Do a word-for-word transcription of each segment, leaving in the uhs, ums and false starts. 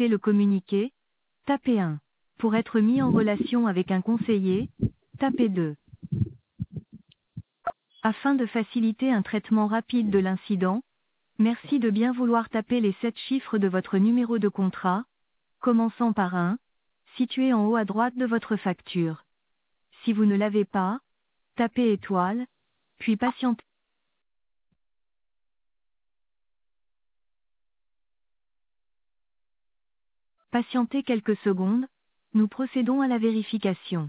souhaitez le communiquer, tapez un. Pour être mis en relation avec un conseiller, tapez deux. Afin de faciliter un traitement rapide de l'incident, merci de bien vouloir taper les sept chiffres de votre numéro de contrat, commençant par un, situé en haut à droite de votre facture. Si vous ne l'avez pas, tapez étoile, puis patientez. Patientez quelques secondes, nous procédons à la vérification.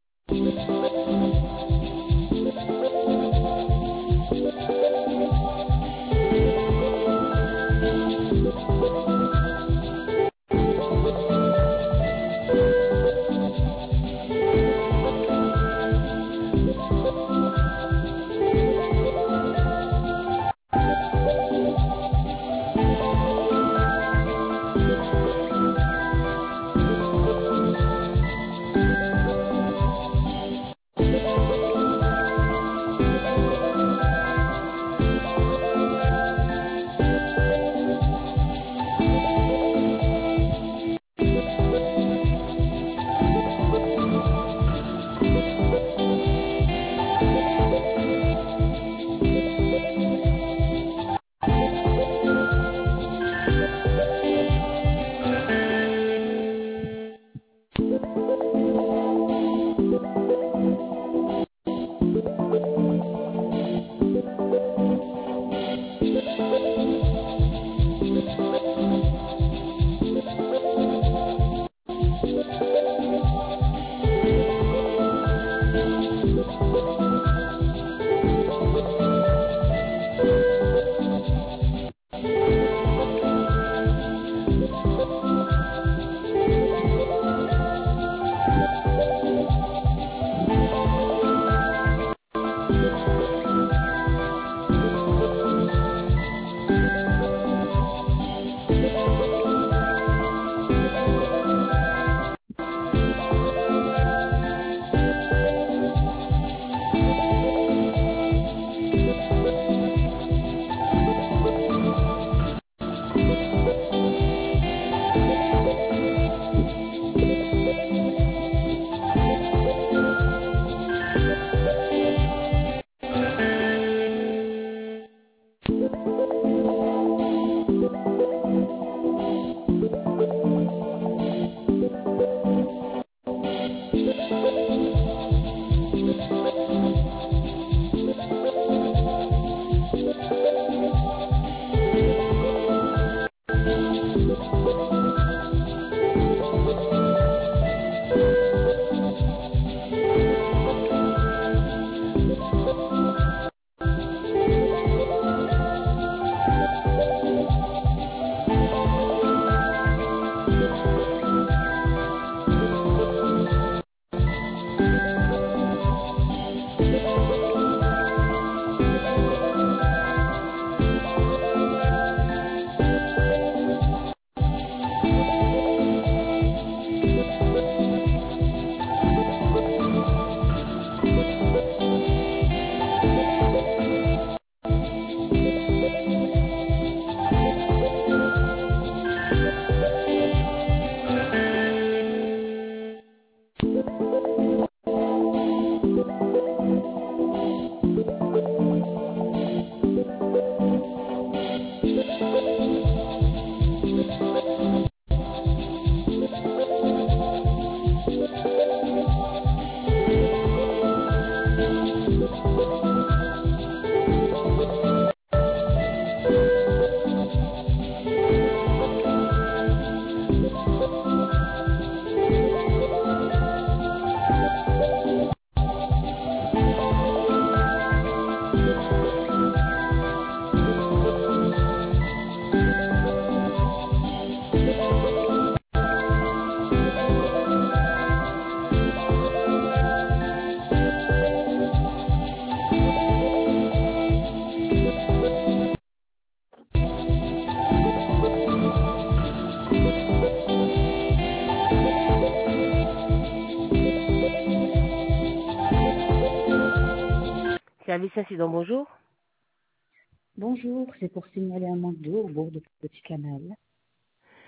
Service incident, bonjour. Bonjour, c'est pour signaler un manque d'eau au bord du petit canal.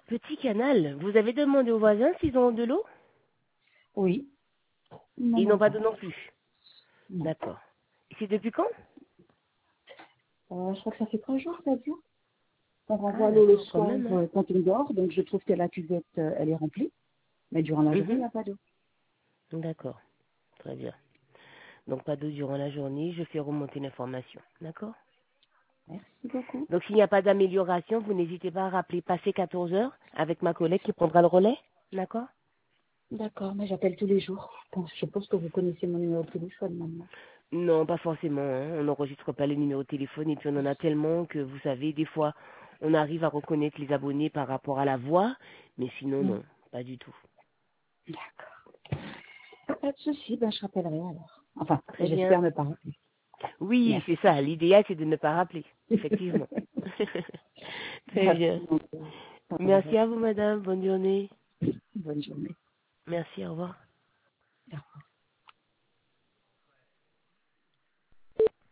Petit canal. Vous avez demandé aux voisins s'ils ont de l'eau? Oui. Non, Ils non, n'ont pas pas. d'eau non plus. Non. D'accord. Et c'est depuis quand? Euh, je crois que ça fait trois jours, quatre jours. On Ah, renvoie l'eau le d'accord, quand soir même. Hein. euh, quand on dort, donc je trouve que la cuvette, euh, elle est remplie. Mais durant la journée, il n'y Mhm. a pas d'eau. D'accord. Très bien. Donc, pas d'eau durant la journée. Je fais remonter l'information. D'accord? Merci beaucoup. Donc, s'il n'y a pas d'amélioration, vous n'hésitez pas à rappeler passer quatorze heures avec ma collègue qui prendra le relais. D'accord? D'accord, mais j'appelle tous les jours. Bon, je suppose que vous connaissez mon numéro de téléphone maintenant. Non, pas forcément. Hein. On n'enregistre pas les numéros de téléphone et puis on en a tellement que, vous savez, des fois, on arrive à reconnaître les abonnés par rapport à la voix, mais sinon, Hmm. non, pas du tout. D'accord. Pas de souci, ben je rappellerai alors. Enfin, Très bien. j'espère ne pas rappeler. Oui, Merci. c'est ça. L'idéal, c'est de ne pas rappeler. Effectivement. Très Merci bien. beaucoup. Au Merci revoir. à vous, madame. Bonne journée. Bonne journée. Merci, au revoir. Au revoir.